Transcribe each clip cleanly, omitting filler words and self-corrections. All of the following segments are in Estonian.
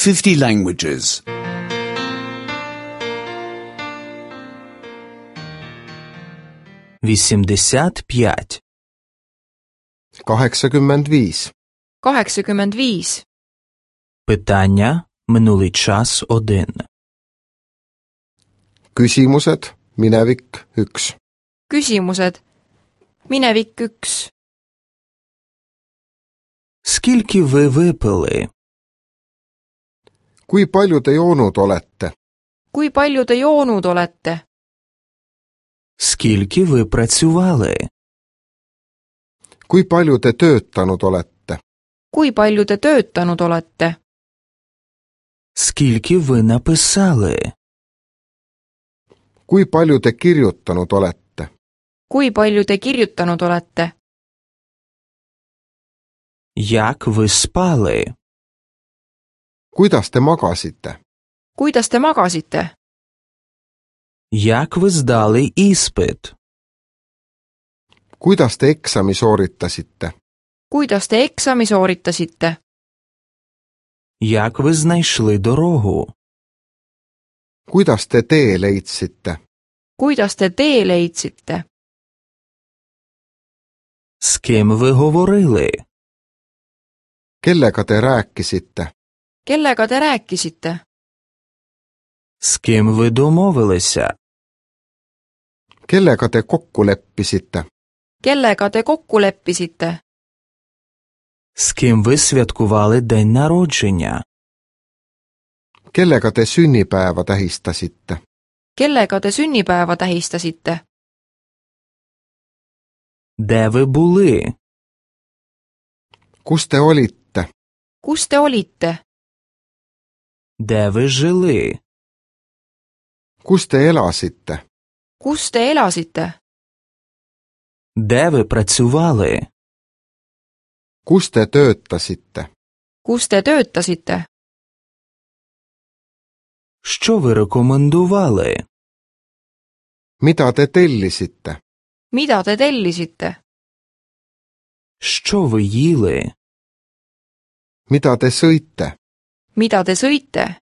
50 languages. 85. 85. 85. Питання минулий час 1. Küsimused, minevik 1. Küsimused. Minevik 1. Скільки ви випили? Kui palju te joonud olete? Kui palju te joonud olete? Скільки ви працювали? Kui palju te töötanud olete? Kui palju te töötanud olete? Скільки ви написали? Kui palju te kirjutanud olete? Kui palju te kirjutanud olete? Як ви спали? Kuidas te magasite? Kuidas te magasite? Як ви здали іспит? Kuidas te eksami sooritasite? Kuidas te eksami sooritasite? Як ви знайшли дорогу? Kuidas te tee leidsite? Kuidas te tee leidsite? З ким ви говорили? Kellega te rääkisite? Kellega te rääkisite? З ким ви домовилися? Kellega te kokku leppisite? Kellega te kokku leppisite? З ким ви святкували день народження? Kellega te sünnipäeva tähistasite? Kellega te sünnipäeva tähistasite? Де ви були? Kus te olite? Kus te olite? Де ви жили? Kus te elasite? Kus te elasite? Де ви працювали? Kus te töötasite? Kus te töötasite? Що ви рекомендували? Mida te tellisite? Mida te tellisite? Що ви їли? Mida te sõite? Mida te sõite?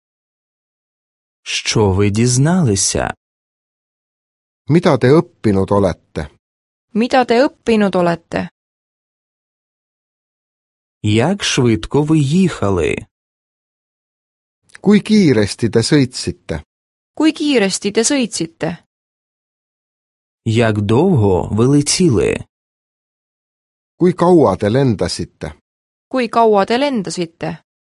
Що ви дізналися? Mida te õppinud olete? Mida te õppinud olete? Як швидко ви їхали? Kui kiiresti te sõitsite? Kui kiiresti te sõitsite? Як довго ви летіли? Kui kaua te lendasite? Kui kaua te lendasite?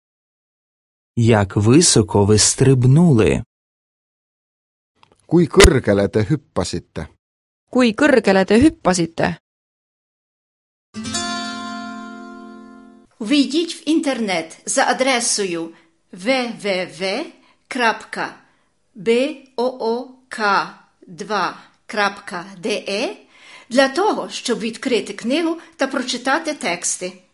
Як високо ви стрибнули? Kui kõrgele te hüppasite? Kui kõrgele te hüppasite? Ввійдіть в інтернет за адресою www.book2.de для того, щоб відкрити книгу та прочитати тексти.